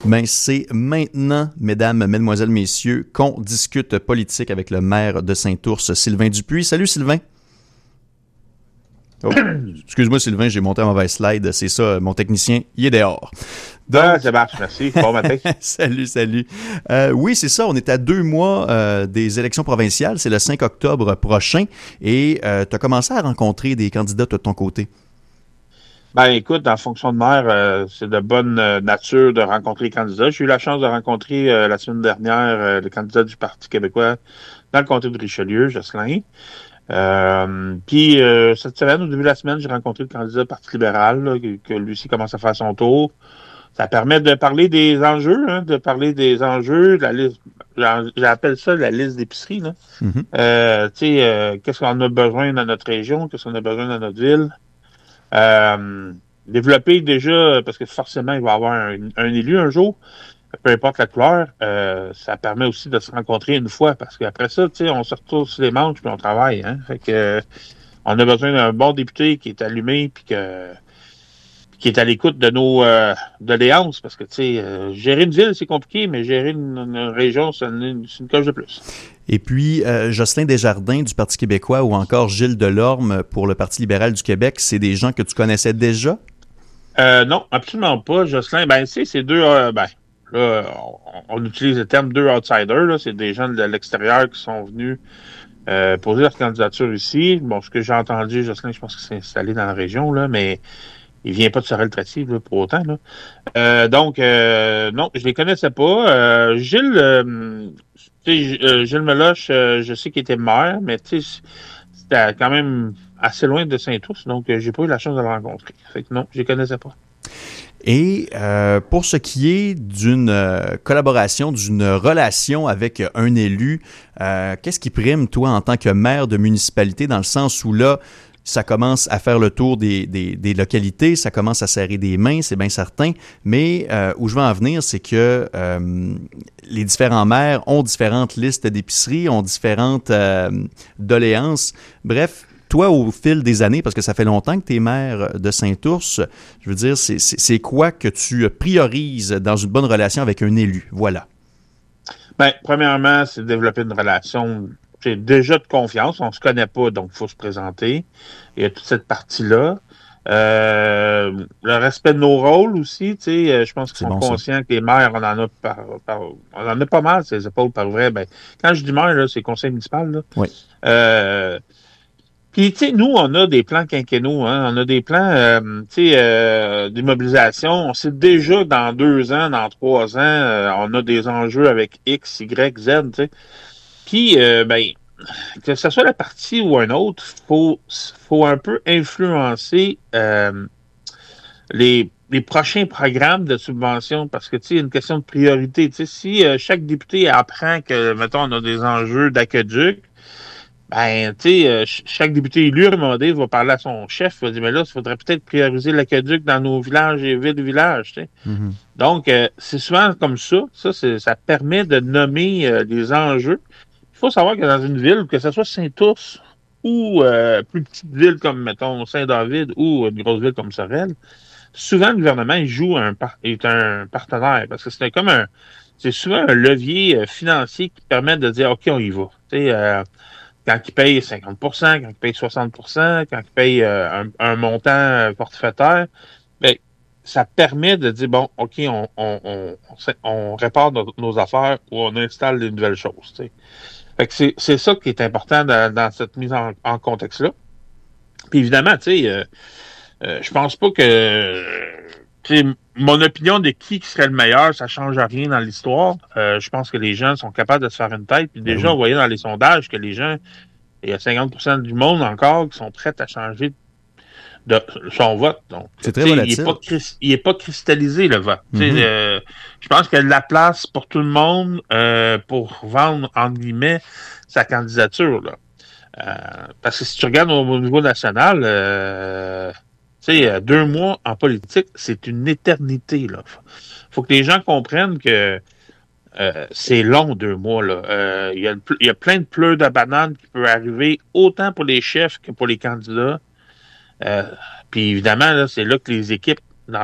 Ben, c'est maintenant, mesdames, mesdemoiselles, messieurs, qu'on discute politique avec le maire de Saint-Ours, Sylvain Dupuis. Salut Sylvain. Oh, excuse-moi Sylvain, j'ai monté un mauvais slide, c'est ça, mon technicien, il est dehors. Donc, ça marche, merci. Bon matin. Salut. Oui, c'est ça, on est à 2 mois des élections provinciales, c'est le 5 octobre prochain, et tu as commencé à rencontrer des candidats de ton côté. Ben écoute, en fonction de maire, c'est de bonne nature de rencontrer les candidats. J'ai eu la chance de rencontrer la semaine dernière le candidat du Parti québécois dans le comté de Richelieu, Jocelyn. Puis cette semaine, au début de la semaine, j'ai rencontré le candidat du Parti libéral, là, que lui aussi commence à faire son tour. Ça permet de parler des enjeux, de la liste. J'appelle ça la liste d'épicerie, là. Qu'est-ce qu'on a besoin dans notre région, qu'est-ce qu'on a besoin dans notre ville. Développer déjà, parce que forcément, il va y avoir un élu un jour, peu importe la couleur, ça permet aussi de se rencontrer une fois, parce qu'après ça, on se retrouve sur les manches puis on travaille, hein. Fait que on a besoin d'un bon député qui est allumé puis qui est à l'écoute de nos doléances, parce que gérer une ville, c'est compliqué, mais gérer une région, c'est une coche de plus. Et puis, Jocelyn Desjardins du Parti québécois ou encore Gilles Delorme pour le Parti libéral du Québec, c'est des gens que tu connaissais déjà? Non, absolument pas. Jocelyn, c'est deux... là, on utilise le terme deux outsiders. Là, c'est des gens de l'extérieur qui sont venus poser leur candidature ici. Bon, ce que j'ai entendu, Jocelyn, je pense que c'est installé dans la région, là, mais il vient pas de Sorel-Tracy pour autant. Là. Donc, non, je les connaissais pas. Gilles... Gilles Meloche, je sais qu'il était maire, mais c'était quand même assez loin de Saint-Ours, donc j'ai pas eu la chance de le rencontrer. Fait que non, je les connaissais pas. Et pour ce qui est d'une collaboration, d'une relation avec un élu, qu'est-ce qui prime, toi, en tant que maire de municipalité, dans le sens où là, ça commence à faire le tour des localités, ça commence à serrer des mains, c'est bien certain, mais où je veux en venir, c'est que les différents maires ont différentes listes d'épiceries, ont différentes doléances. Bref, toi, au fil des années, parce que ça fait longtemps que tu es maire de Saint-Ours, je veux dire, c'est quoi que tu priorises dans une bonne relation avec un élu? Voilà. Ben, premièrement, c'est de développer une relation déjà de confiance. On se connaît pas, donc il faut se présenter. Il y a toute cette partie-là. Le respect de nos rôles aussi, je pense qu'ils sont conscients que les maires, on en a pas mal, ces épaules par vrai. Ben, quand je dis maire, là, c'est conseil municipal, là. Oui. Puis, nous, on a des plans quinquennaux, hein. On a des plans, d'immobilisation. On sait déjà dans 2 ans, dans 3 ans, on a des enjeux avec X, Y, Z, tu sais. Puis, que ce soit la partie ou un autre, faut un peu influencer les prochains programmes de subvention, parce que, il y a une question de priorité. Si chaque député apprend que, mettons, on a des enjeux d'aqueduc, chaque député élu, à un moment donné, va parler à son chef, il va dire, mais là, il faudrait peut-être prioriser l'aqueduc dans nos villages et villes et villages, Mm-hmm. Donc, c'est souvent comme ça. Ça permet de nommer les enjeux. Il faut savoir que dans une ville, que ce soit Saint-Ours ou plus petite ville comme, mettons, Saint-David ou une grosse ville comme Sorel, souvent, le gouvernement, il est un partenaire, parce que c'est souvent un levier financier qui permet de dire, OK, on y va. Quand il paye 50%, quand il paye 60%, quand il paye un montant forfaitaire, ben, ça permet de dire, bon, OK, on répare nos affaires ou on installe des nouvelles choses. T'sais. Fait que c'est ça qui est important dans cette mise en contexte-là. Puis évidemment, je pense pas que mon opinion de qui serait le meilleur, ça change rien dans l'histoire. Je pense que les gens sont capables de se faire une tête. Puis déjà, on voyait dans les sondages que les gens, il y a 50% du monde encore qui sont prêts à changer de son vote. Donc, c'est très volatile. Il est pas cristallisé, le vote. Mm-hmm. Je pense qu'il y a de la place pour tout le monde pour vendre, entre guillemets, sa candidature. Là. Parce que si tu regardes au niveau national, 2 mois en politique, c'est une éternité. Là. Faut que les gens comprennent que c'est long, 2 mois. Là. Il y a plein de pleurs de bananes qui peuvent arriver, autant pour les chefs que pour les candidats. Puis évidemment, là, c'est là que les équipes, dans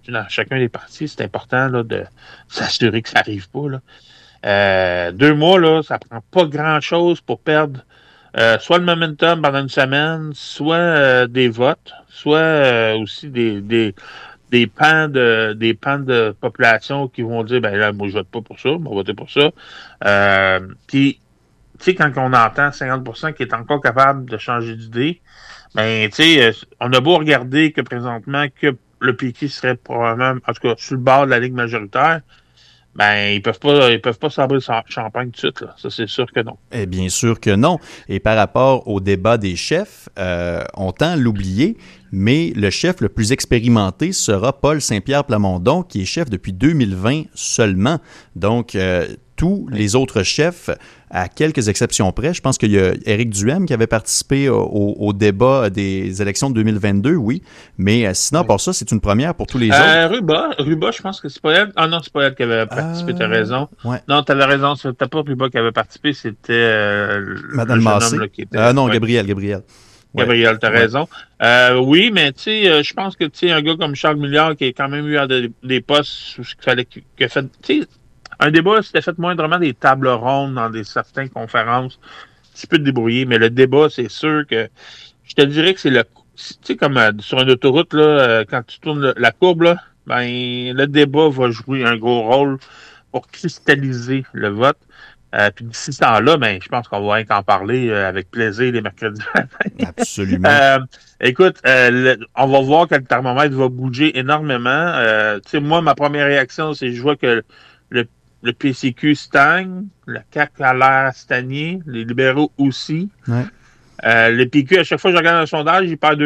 dans chacun des partis, c'est important là, de s'assurer que ça n'arrive pas. Là. 2 mois, là, ça prend pas grand-chose pour perdre soit le momentum pendant une semaine, soit des votes, soit aussi des pans de population qui vont dire ben là, moi je vote pas pour ça, on va voter pour ça. Puis, tu sais, quand on entend 50% qui est encore capable de changer d'idée, ben, tu sais, on a beau regarder que présentement que le PQ serait probablement, en tout cas, sur le bord de la ligue majoritaire, ben, ils peuvent pas sabrer le champagne tout de suite, là. Ça, c'est sûr que non. Eh bien sûr que non. Et par rapport au débat des chefs, on tend à l'oublier, mais le chef le plus expérimenté sera Paul Saint-Pierre Plamondon, qui est chef depuis 2020 seulement. Donc, tous les autres chefs, à quelques exceptions près, je pense qu'il y a Éric Duhaime qui avait participé au débat des élections de 2022, oui, mais sinon, pour ça, c'est une première pour tous les autres. Ruba, je pense que c'est pas elle. Ah non, c'est pas elle qui avait participé, t'as raison. Ouais. Non, t'avais raison, c'était pas Ruba qui avait participé, c'était Madame Massé. Qui était, non, ouais. Gabriel. Gabriel, t'as raison. Oui, mais tu sais, je pense que tu sais, un gars comme Charles Milliard qui a quand même eu des postes où il fallait qu'il fait. Tu sais, un débat, c'était fait moindrement des tables rondes dans certaines conférences. Tu peux te débrouiller, mais le débat, c'est sûr que je te dirais que c'est le. Tu sais, comme sur une autoroute, là, quand tu tournes la courbe, là, ben le débat va jouer un gros rôle pour cristalliser le vote. Puis d'ici ce temps-là, ben, je pense qu'on va rien qu'en parler avec plaisir les mercredis. Absolument. Écoute, on va voir que le thermomètre va bouger énormément. Tu sais, moi, ma première réaction, c'est je vois que le PCQ stagne, le CAQ a l'air stagné, les libéraux aussi. Ouais. Le PQ, à chaque fois que je regarde un sondage, il perd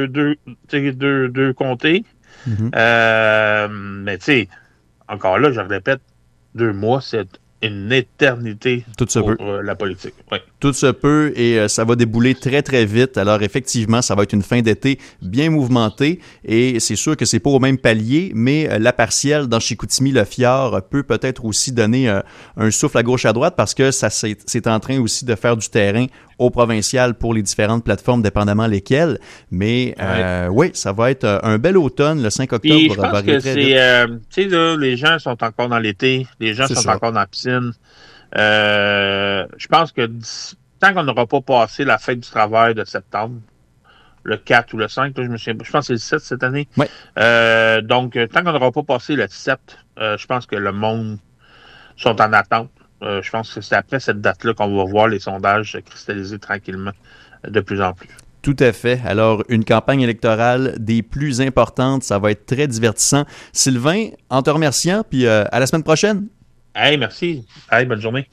deux comtés. Mm-hmm. Mais tu sais, encore là, je le répète, 2 mois, c'est une éternité pour la politique. Ouais. Tout se peut et ça va débouler très, très vite. Alors, effectivement, ça va être une fin d'été bien mouvementée et c'est sûr que c'est pas au même palier, mais la partielle dans Chicoutimi-Le Fjord peut peut-être aussi donner un souffle à gauche à droite parce que ça c'est en train aussi de faire du terrain au provincial pour les différentes plateformes, dépendamment lesquelles. Mais oui, ça va être un bel automne. Le 5 octobre je pense va arriver très vite. Tu sais, là, les gens sont encore dans l'été. Les gens sont encore dans la piscine. Je pense que tant qu'on n'aura pas passé la fête du travail de septembre, le 4 ou le 5, là, je pense que c'est le 7 cette année. Ouais. Donc, tant qu'on n'aura pas passé le 7, je pense que le monde sont en attente. Je pense que c'est après cette date-là qu'on va voir les sondages se cristalliser tranquillement de plus en plus. Tout à fait. Alors, une campagne électorale des plus importantes, ça va être très divertissant. Sylvain, en te remerciant, puis à la semaine prochaine. Hey, merci. Hey, bonne journée.